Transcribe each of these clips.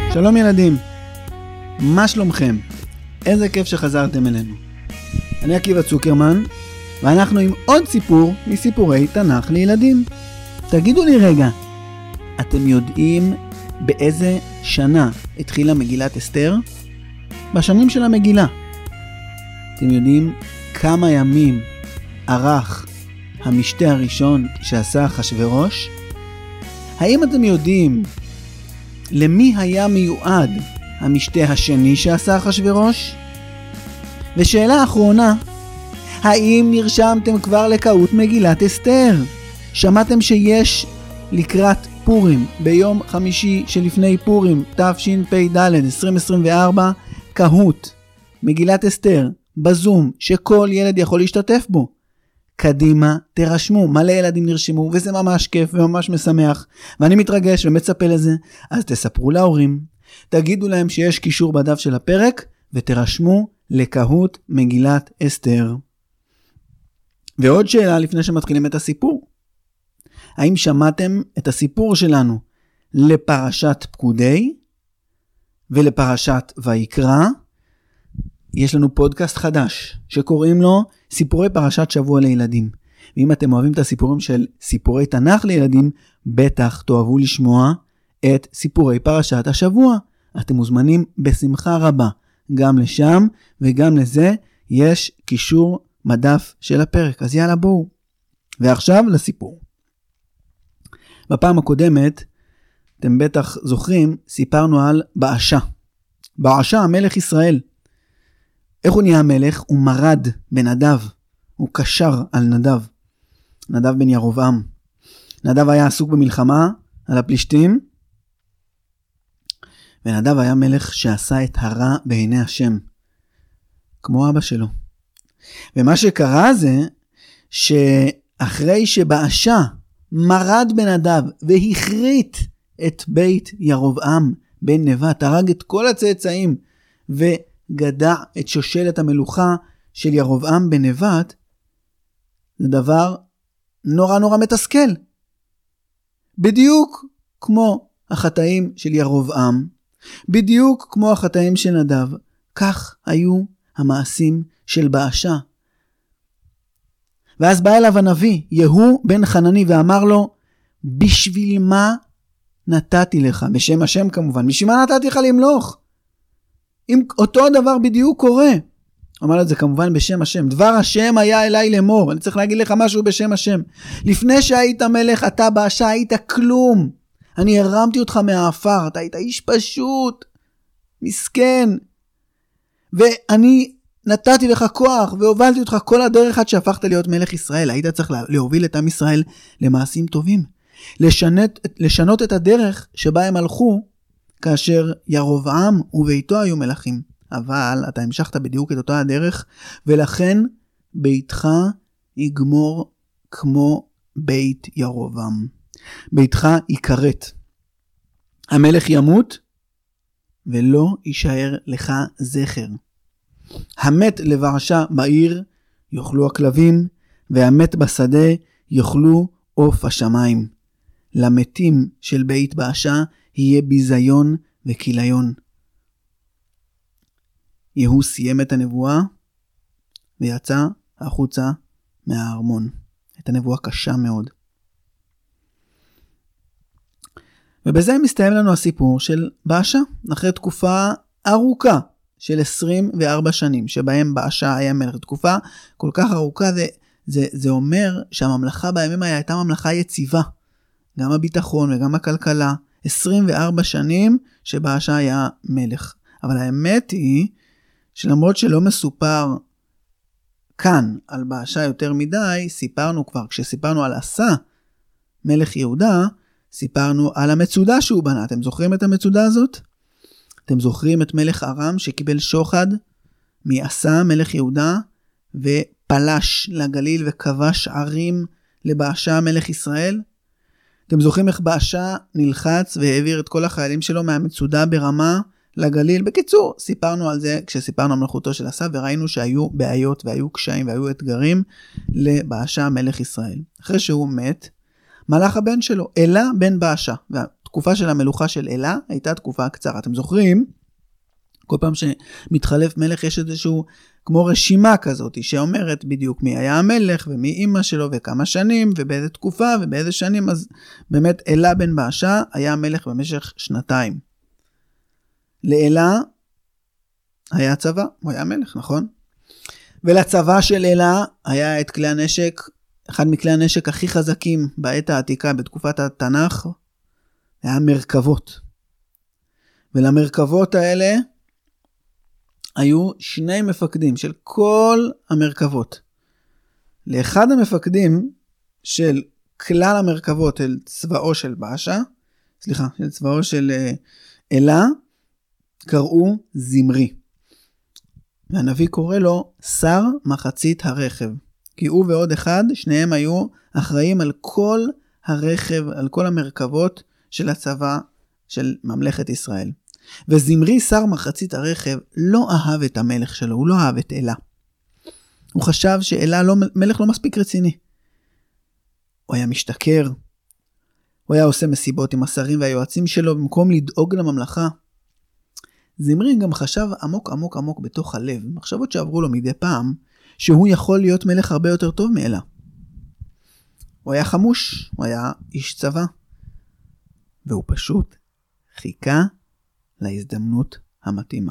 שלום ילדים, מה שלומכם? איזה כיף שחזרתם אלינו. אני עקיבא צוקרמן, ואנחנו עם עוד סיפור מסיפורי תנ"ך לילדים. תגידו לי רגע, אתם יודעים באיזה שנה התחילה מגילת אסתר? בשנים של המגילה. אתם יודעים כמה ימים ערך המשתה הראשון שעשה אחשוורוש? האם אתם יודעים למי היה מיועד המשתה השני שעשה אחשוורוש? ושאלה אחרונה, האם נרשמתם כבר לקהות מגילת אסתר? שמעתם שיש לקראת פורים, ביום חמישי שלפני פורים, תשפ"ד 2024, קהות מגילת אסתר בזום, שכל ילד יכול להשתתף בו. קדימה, תרשמו, מלא ילדים נרשמו, וזה ממש כיף וממש משמח, ואני מתרגש ומצפה לזה. אז תספרו להורים, תגידו להם שיש קישור בדף של הפרק, ותרשמו לקהות מגילת אסתר. ועוד שאלה לפני שמתחילים את הסיפור. האם שמעתם את הסיפור שלנו לפרשת פקודי ולפרשת ויקרא? יש לנו פודקאסט חדש שקוראים לו סיפורי פרשת שבוע לילדים. ואם אתם אוהבים את הסיפורים של סיפורי תנ"ך לילדים, בטח תאהבו לשמוע את סיפורי פרשת השבוע. אתם מוזמנים בשמחה רבה גם לשם וגם לזה יש קישור מדף של הפרק. אז יאללה בואו. ועכשיו לסיפור. בפעם הקודמת, אתם בטח זוכרים, סיפרנו על באשה. באשה המלך ישראל. איך הוא נהיה המלך? הוא מרד בנדב. הוא קשר על נדב. נדב בן ירבעם. נדב היה עסוק במלחמה על הפלישתים. ונדב היה מלך שעשה את הרע בעיני השם. כמו אבא שלו. ומה שקרה זה שאחרי שבאשה מרד בנדב והכרית את בית ירבעם בן נבט, הרג את כל הצאצאים וגדע את שושלת המלוכה של ירבעם בן נבט, זה דבר נורא נורא מתסכל. בדיוק כמו החטאים של ירבעם, בדיוק כמו החטאים של נדב, כך היו המעשים של באשה. ואז בא אליו הנביא, יהוא בן חנני, ואמר לו, בשביל מה נתתי לך? בשם השם כמובן. בשביל מה נתתי לך למלוך? אם אותו הדבר בדיוק קורה. אמר את זה כמובן בשם השם. דבר השם היה אליי לאמור. אני צריך להגיד לך משהו בשם השם. לפני שהיית מלך, אתה באשה היית כלום. אני הרמתי אותך מהאפר. אתה היית איש פשוט. מסכן. ואני נתתי לך כוח והובלתי אותך כל הדרך עד שהפכת להיות מלך ישראל. היית צריך להוביל את עם ישראל למעשים טובים. לשנות את הדרך שבה הם הלכו כאשר ירבעם וביתו היו מלכים. אבל אתה המשכת בדיוק את אותה הדרך, ולכן ביתך יגמור כמו בית ירבעם. ביתך יקראת. המלך ימות ולא יישאר לך זכר. המת לבאשה בעיר יאכלו הכלבים, והמת בשדה יאכלו עוף השמיים. למתים של בית באשה יהיה ביזיון וכיליון. יהוא סיים את הנבואה ויצא החוצה מהארמון. את הנבואה קשה מאוד. ובזה מסתיים לנו הסיפור של באשה, אחרי תקופה ארוכה של 24 שנים, שבהם באשה היה מלך. תקופה כל כך ארוכה, זה אומר שהממלכה בימים האלה הייתה ממלכה יציבה. גם הביטחון וגם הכלכלה. 24 שנים שבאשה היה מלך. אבל האמת היא, שלמרות שלא מסופר כאן על באשה יותר מדי, סיפרנו כבר, כשסיפרנו על עשה, מלך יהודה, סיפרנו על המצודה שהוא בנה. אתם זוכרים את המצודה הזאת? אתם זוכרים את מלך ארם שקיבל שוחד מעשה מלך יהודה ופלש לגליל וכבש ערים לבאשה מלך ישראל? אתם זוכרים איך באשה נלחץ והעביר את כל החיילים שלו מהמצודה ברמה לגליל? בקיצור, סיפרנו על זה כשסיפרנו על מלכותו של עשה, וראינו שהיו בעיות והיו קשיים והיו אתגרים לבאשה מלך ישראל. אחרי שהוא מת, מלך הבן שלו, אלה בן באשה. התקופה של המלוכה של אלה הייתה תקופה קצרה. אתם זוכרים? כל פעם שמתחלף מלך יש איזשהו כמו רשימה כזאת שאומרת בדיוק מי היה המלך ומי אמא שלו וכמה שנים ובאיזה תקופה ובאיזה שנים. אז באמת אלה בן באשה היה המלך במשך 2 לאלה היה צבא, הוא היה מלך, נכון? ולצבא של אלה היה את כלי הנשק, אחד מכלי הנשק הכי חזקים בעת העתיקה בתקופת התנ"ך, היה מרכבות. ולמרכבות האלה היו 2 מפקדים של כל המרכבות. לאחד המפקדים של כלל המרכבות של צבאו של באשה, של צבאו של אלה, קראו זמרי. והנביא קורא לו שר מחצית הרכב. כי הוא ועוד אחד, שניהם היו אחראים על כל הרכב, על כל המרכבות של הצבא של ממלכת ישראל. וזמרי שר מחצית הרכב לא אהב את המלך שלו, הוא לא אהב את אלה. הוא חשב שאלה מלך לא מספיק רציני. הוא היה משתכר, הוא היה עושה מסיבות עם השרים והיועצים שלו במקום לדאוג לממלכה. זמרי גם חשב עמוק עמוק עמוק בתוך הלב, מחשבות שעברו לו מדי פעם, שהוא יכול להיות מלך הרבה יותר טוב מאלה. הוא היה חמוש, הוא היה איש צבא, והוא פשוט חיכה להזדמנות המתאימה.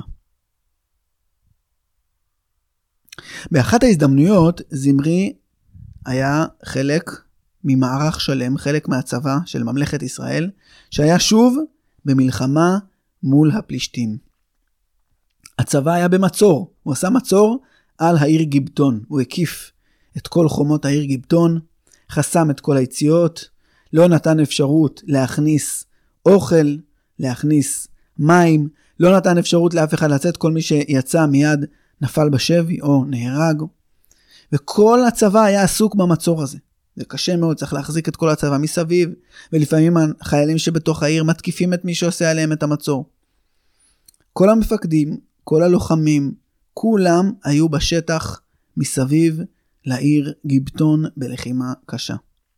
באחת ההזדמנויות, זמרי היה חלק ממערך שלם, חלק מהצבא של ממלכת ישראל, שהיה שוב במלחמה מול הפלישתים. הצבא היה במצור, הוא עשה מצור על העיר גיבטון, הוא הקיף את כל חומות העיר גיבטון, חסם את כל היציאות, לא נתן אפשרות להכניס אוכל, להכניס מים, לא נתן אפשרות לאף אחד לצאת, כל מי שיצא מיד נפל בשבי או נהרג, וכל הצבא היה עסוק במצור הזה. זה קשה מאוד, צריך להחזיק את כל הצבא מסביב, ולפעמים החיילים שבתוך העיר מתקיפים את מי שעושה עליהם את המצור. כל המפקדים, כל הלוחמים, כולם היו בשטח מסביב לעיר גיבטון בלחימה קשה.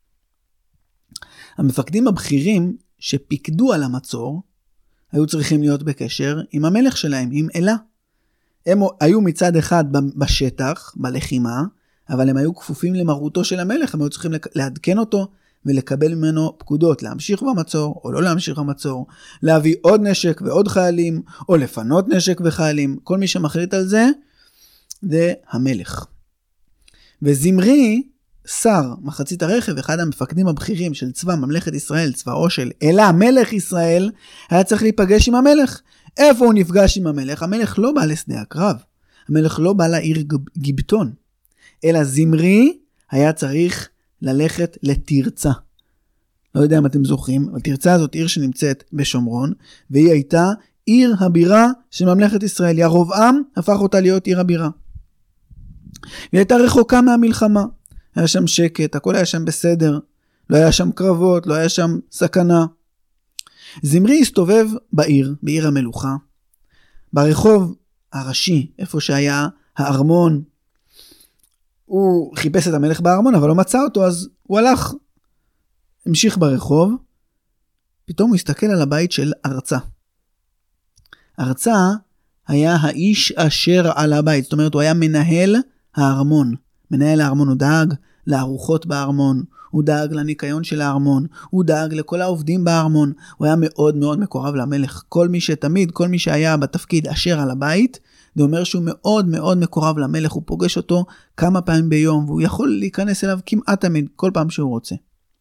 המפקדים הבכירים שפיקדו על המצור, היו צריכים להיות בקשר עם המלך שלהם, עם אלה. הם היו מצד אחד בשטח, בלחימה, אבל הם היו כפופים למרותו של המלך, הם היו צריכים לעדכן אותו ולקבל ממנו פקודות, להמשיך במצור או לא להמשיך במצור, להביא עוד נשק ועוד חיילים, או לפנות נשק וחיילים. כל מי שמחליט על זה, זה המלך. וזמרי, שר מחצית הרכב, אחד המפקדים הבכירים של צבא ממלכת ישראל, צבאו של אלה, מלך ישראל, היה צריך להיפגש עם המלך. איפה הוא נפגש עם המלך? המלך לא בא לשדה הקרב. המלך לא בא לעיר גיבטון. אלא זמרי היה צריך ללכת לתרצה. לא יודע אם אתם זוכרים, אבל תרצה זאת עיר שנמצאת בשומרון, והיא הייתה עיר הבירה של ממלכת ישראל. ירבעם הפך אותה להיות עיר הבירה. והיא הייתה רחוקה מהמלחמה. היה שם שקט, הכל היה שם בסדר. לא היה שם קרבות, לא היה שם סכנה. זמרי הסתובב בעיר המלוכה. ברחוב הראשי, איפה שהיה הארמון, הוא חיפש את המלך בארמון, אבל לא מצא אותו, אז הוא הלך, המשיך ברחוב, פתאום הוא הסתכל על הבית של ארצה. ארצה היה האיש אשר על הבית, זאת אומרת, הוא היה מנהל הארמון. מנהל הארמון, הוא דאג לארוחות בארמון, הוא דאג לניקיון של הארמון, הוא דאג לכל העובדים בארמון, הוא היה מאוד מאוד מקורב למלך. כל מי שהיה בתפקיד אשר על הבית, זה אומר שהוא מאוד מאוד מקורב למלך, הוא פוגש אותו כמה פעמים ביום, והוא יכול להיכנס אליו כמעט תמיד, כל פעם שהוא רוצה.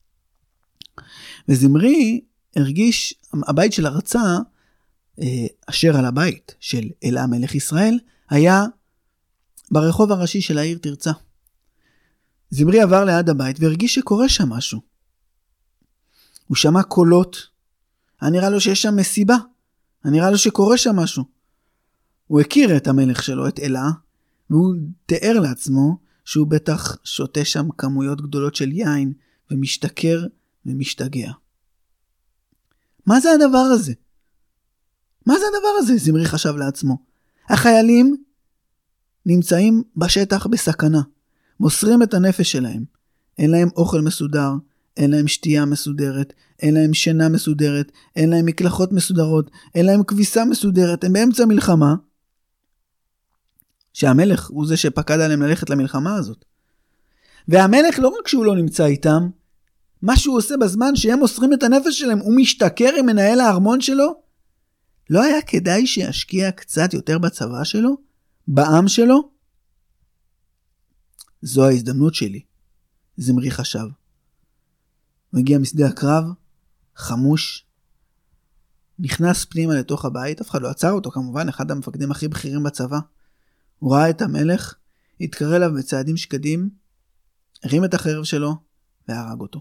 וזמרי הרגיש, הבית של ארצה, אשר על הבית של אלה מלך ישראל, היה ברחוב הראשי של העיר תרצה. זמרי עבר ליד הבית והרגיש שקורה שם משהו. הוא שמע קולות, היה נראה לו שיש שם מסיבה, היה נראה לו שקורה שם משהו. הוא הכיר את המלך שלו, את אלה, והוא תיאר לעצמו שהוא בטח שותה שם כמויות גדולות של יין, ומשתכר ומשתגע. מה זה הדבר הזה? מה זה הדבר הזה? זמרי חשב לעצמו. החיילים נמצאים בשטח בסכנה, מוסרים את הנפש שלהם. אין להם אוכל מסודר, אין להם שתייה מסודרת, אין להם שינה מסודרת, אין להם מקלחות מסודרות, אין להם כביסה מסודרת, הם באמצע מלחמה, שהמלך הוא זה שפקד עליהם ללכת למלחמה הזאת. והמלך לא רק שהוא לא נמצא איתם, מה שהוא עושה בזמן שהם מוסרים את הנפש שלהם, הוא משתכר עם מנהל הארמון שלו, לא היה כדאי שישקיע קצת יותר בצבא שלו? בעם שלו? זו ההזדמנות שלי, זמרי חשב. הוא הגיע משדה הקרב, חמוש, נכנס פנימה לתוך הבית, אף אחד לא עצר אותו כמובן, אחד המפקדים הכי בכירים בצבא. הוא ראה את המלך, התקרא אליו בצעדים שקדים, הרים את החרב שלו והרג אותו.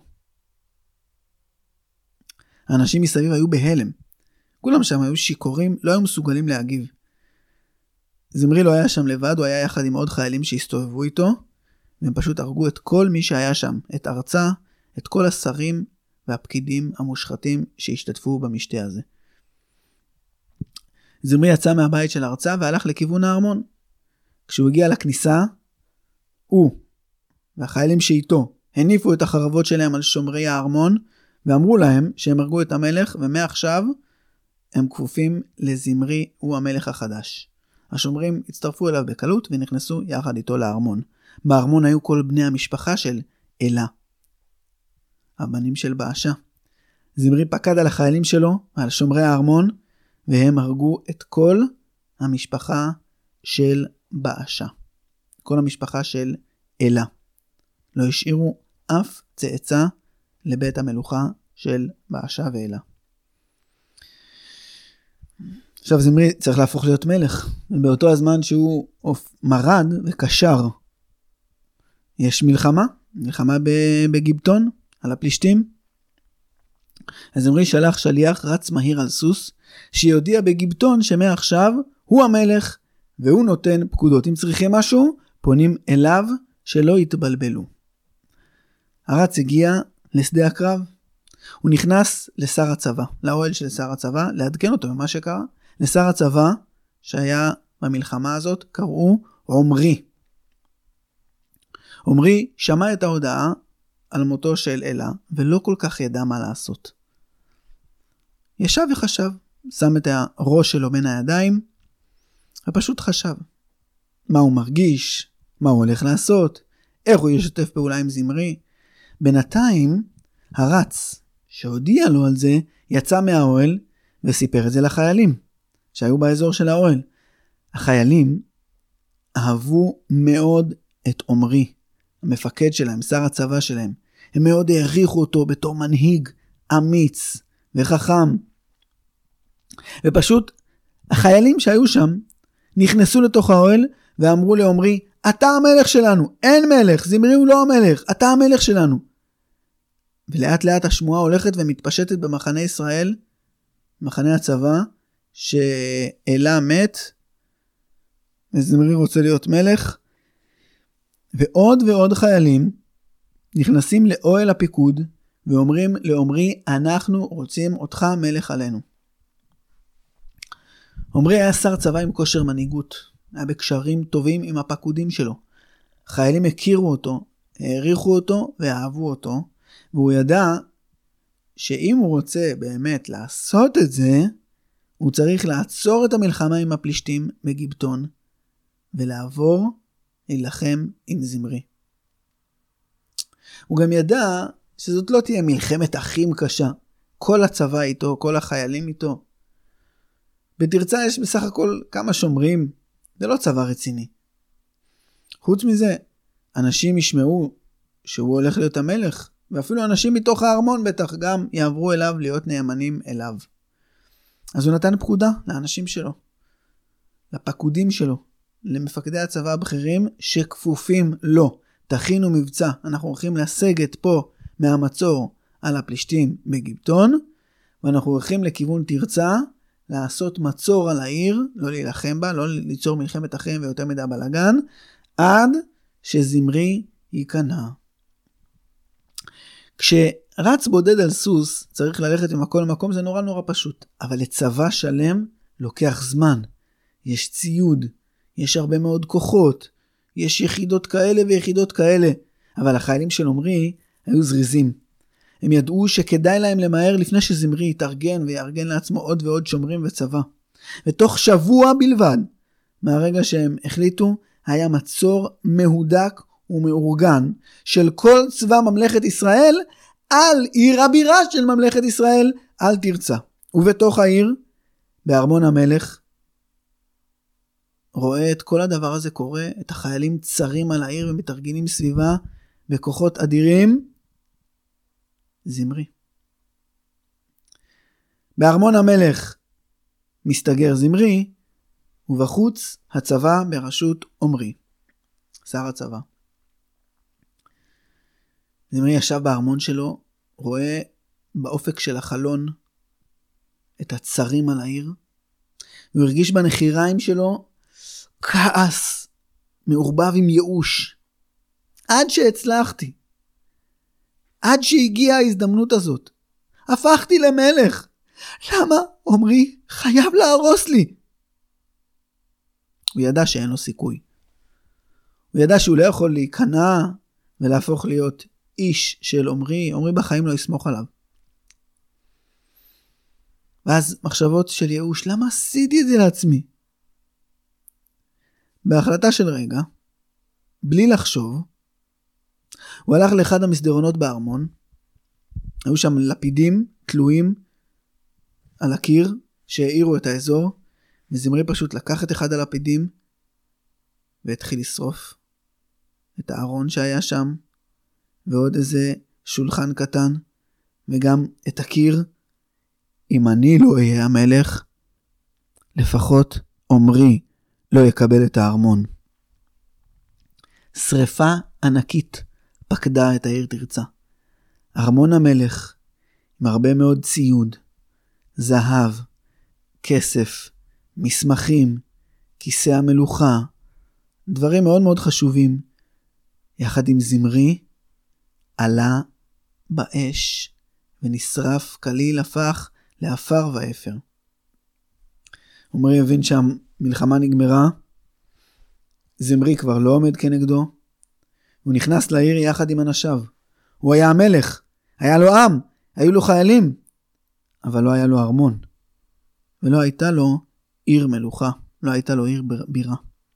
האנשים מסביב היו בהלם. כולם שם היו שיכורים, לא היו מסוגלים להגיב. זמרי לא היה שם לבד, הוא היה יחד עם עוד חיילים שהסתובבו איתו, והם פשוט הרגו את כל מי שהיה שם, את ארצה, את כל השרים והפקידים המושחתים שהשתתפו במשתה הזה. זמרי יצא מהבית של ארצה והלך לכיוון הארמון. כשהוא הגיע לכניסה, הוא והחיילים שאיתו הניפו את החרבות שלהם על שומרי הארמון, ואמרו להם שהם הרגו את המלך, ומעכשיו הם כפופים לזמרי, הוא המלך החדש. השומרים הצטרפו אליו בקלות ונכנסו יחד איתו לארמון. בארמון היו כל בני המשפחה של אלה, הבנים של באשה. זמרי פקד על החיילים שלו, על שומרי הארמון, והם הרגו את כל המשפחה של באשה. כל המשפחה של אלה. לא השאירו אף צאצא לבית המלוכה של באשה ואלה. עכשיו זמרי צריך להפוך להיות מלך, ובאותו הזמן שהוא מרד וקשר. יש מלחמה בגיבטון, על הפלישתים. אז זמרי שלח שליח רץ מהיר על סוס, שיודיע בגיבטון שמעכשיו הוא המלך, והוא נותן פקודות. אם צריכים משהו, פונים אליו שלא יתבלבלו. הרץ הגיע לשדה הקרב. הוא נכנס לשר הצבא, לאוהל של שר הצבא, לעדכן אותו במה שקרה. לשר הצבא שהיה במלחמה הזאת קראו עומרי. עומרי שמע את ההודעה על מותו של אלה, ולא כל כך ידע מה לעשות. ישב וחשב, שם את הראש שלו בין הידיים, ופשוט חשב. מה הוא מרגיש? מה הוא הולך לעשות? איך הוא ישתף פעולה עם זמרי? בינתיים, הרץ שהודיע לו על זה, יצא מהאוהל, וסיפר את זה לחיילים, שהיו באזור של האוהל. החיילים אהבו מאוד את עומרי, המפקד שלהם, שר הצבא שלהם. הם מאוד העריכו אותו בתור מנהיג אמיץ וחכם. ופשוט החיילים שהיו שם נכנסו לתוך האוהל ואמרו לעומרי, אתה המלך שלנו, אין מלך, זמרי הוא לא המלך, אתה המלך שלנו. ולאט לאט השמועה הולכת ומתפשטת במחנה ישראל, מחנה הצבא, שאלה מת, וזמרי רוצה להיות מלך, ועוד ועוד חיילים נכנסים לאוהל הפיקוד, ואומרים לעומרי, אנחנו רוצים אותך מלך עלינו. עומרי היה שר צבא עם כושר מנהיגות, היה בקשרים טובים עם הפקודים שלו. חיילים הכירו אותו, העריכו אותו ואהבו אותו, והוא ידע שאם הוא רוצה באמת לעשות את זה, הוא צריך לעצור את המלחמה עם הפלישתים בגיבטון, ולעבור להילחם עם זמרי. הוא גם ידע שזאת לא תהיה מלחמת אחים קשה. כל הצבא איתו, כל החיילים איתו. בתרצה יש בסך הכל כמה שומרים, זה לא צבא רציני. חוץ מזה, אנשים ישמעו שהוא הולך להיות המלך, ואפילו אנשים מתוך הארמון בטח גם יעברו אליו להיות נאמנים אליו. אז הוא נתן פקודה לאנשים שלו, לפקודים שלו, למפקדי הצבא הבכירים שכפופים לו. תכינו מבצע, אנחנו הולכים לסגת פה מהמצור על הפלישתים בגיבטון, ואנחנו הולכים לכיוון תרצה, לעשות מצור על העיר, לא להילחם בה, לא ליצור מלחמת אחים ויותר מדי בלגן, עד שזמרי ייכנע. כשרץ בודד על סוס, צריך ללכת ממקום למקום, זה נורא נורא פשוט. אבל לצבא שלם לוקח זמן. יש ציוד, יש הרבה מאוד כוחות, יש יחידות כאלה ויחידות כאלה. אבל החיילים של עומרי היו זריזים. הם ידעו שכדאי להם למהר לפני שזמרי יתארגן ויארגן לעצמו עוד ועוד שומרים וצבא. ותוך שבוע בלבד, מהרגע שהם החליטו, היה מצור מהודק ומאורגן של כל צבא ממלכת ישראל על עיר הבירה של ממלכת ישראל, על תרצה. ובתוך העיר, בארמון המלך, רואה את כל הדבר הזה קורה, את החיילים צרים על העיר ומתארגנים סביבה בכוחות אדירים, זמרי. בארמון המלך מסתגר זמרי, ובחוץ הצבא בראשות עומרי, שר הצבא. זמרי ישב בארמון שלו, רואה באופק של החלון את הצרים על העיר, הוא הרגיש בנחיריים שלו כעס מעורבב עם ייאוש. עד שהצלחתי, עד שהגיעה ההזדמנות הזאת, הפכתי למלך. למה עומרי חייב להרוס לי? הוא ידע שאין לו סיכוי. הוא ידע שהוא לא יכול להיכנע ולהפוך להיות איש של עומרי. עומרי בחיים לא יסמוך עליו. ואז מחשבות של ייאוש, למה עשיתי את זה לעצמי? בהחלטה של רגע, בלי לחשוב, הוא הלך לאחד המסדרונות בארמון, היו שם לפידים תלויים על הקיר שהאירו את האזור, וזמרי פשוט לקח את אחד הלפידים והתחיל לשרוף את הארון שהיה שם, ועוד איזה שולחן קטן, וגם את הקיר. אם אני לא אהיה המלך, לפחות עומרי לא יקבל את הארמון. שריפה ענקית פקדה את העיר תרצה. ארמון המלך עם הרבה מאוד ציוד, זהב, כסף, מסמכים, כיסא המלוכה, דברים מאוד מאוד חשובים, יחד עם זמרי, עלה באש ונשרף כליל, הפך לאפר ואפר. עומרי הבין שהמלחמה נגמרה, זמרי כבר לא עומד כנגדו, הוא נכנס לעיר יחד עם אנשיו. הוא היה המלך, היה לו עם, היו לו חיילים, אבל לא היה לו ארמון, ולא הייתה לו עיר מלוכה, לא הייתה לו עיר בירה.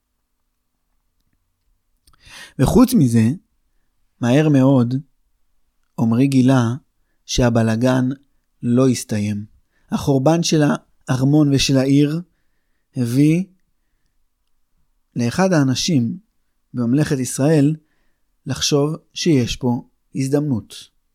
וחוץ מזה, מהר מאוד, עומרי גילה שהבלגן לא הסתיים. החורבן של הארמון ושל העיר הביא לאחד האנשים בממלכת ישראל לחשוב שיש פה הזדמנות.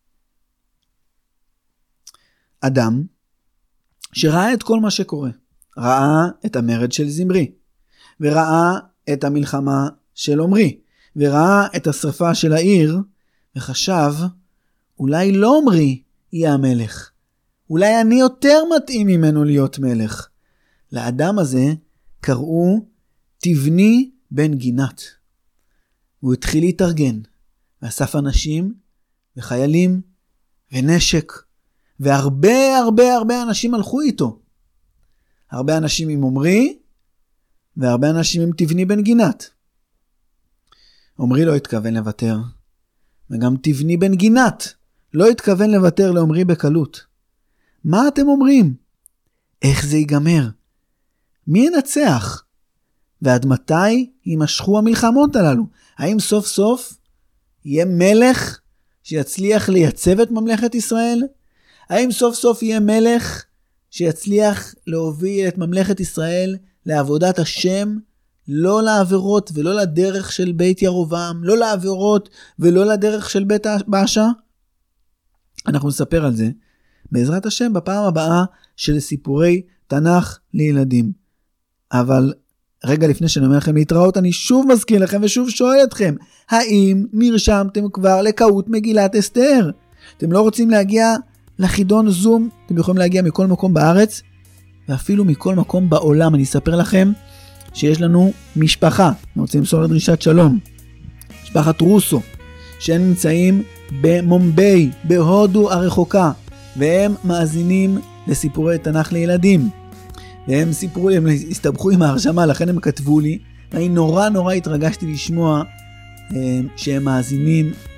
אדם שראה את כל מה שקורה, ראה את המרד של זמרי, וראה את המלחמה של עומרי, וראה את השרפה של העיר, וחשב, אולי לא עומרי יהיה המלך, אולי אני יותר מתאים ממנו להיות מלך. לאדם הזה קראו תבני בן גינת. הוא התחיל להתארגן, ואסף אנשים וחיילים ונשק, והרבה הרבה הרבה אנשים הלכו איתו. הרבה אנשים עם עומרי, והרבה אנשים עם תבני בן גינת. עומרי לא התכוון לוותר, וגם תבני בן גינת לא התכוון לוותר לעומרי בקלות. מה אתם אומרים? איך זה ייגמר? מי ינצח? ועד מתי יימשכו המלחמות הללו? האם סוף סוף יהיה מלך שיצליח לייצב את ממלכת ישראל? האם סוף סוף יהיה מלך שיצליח להוביל את ממלכת ישראל לעבודת השם, לא לעבירות ולא לדרך של בית ירובעם, לא לעבירות ולא לדרך של בית באשה? אנחנו נספר על זה בעזרת השם בפעם הבאה של סיפורי תנ"ך לילדים. אבל רגע לפני שאני אומר לכם להתראות, אני שוב מזכיר לכם ושוב שואל אתכם, האם נרשמתם כבר לקהות מגילת אסתר? אתם לא רוצים להגיע לחידון זום? אתם יכולים להגיע מכל מקום בארץ, ואפילו מכל מקום בעולם. אני אספר לכם שיש לנו משפחה, אנחנו רוצים למסור לדרישת שלום, משפחת רוסו, שהם נמצאים במומביי, בהודו הרחוקה, והם מאזינים לסיפורי תנ"ך לילדים. והם סיפרו לי, הם הסתבכו עם ההרשמה, לכן הם כתבו לי, ואני נורא התרגשתי לשמוע שהם מאזינים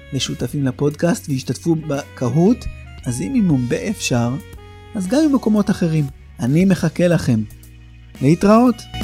לשותפים לפודקאסט והשתתפו בקהות, אז אם ממומבה אפשר, אז גם במקומות אחרים. אני מחכה לכם. להתראות.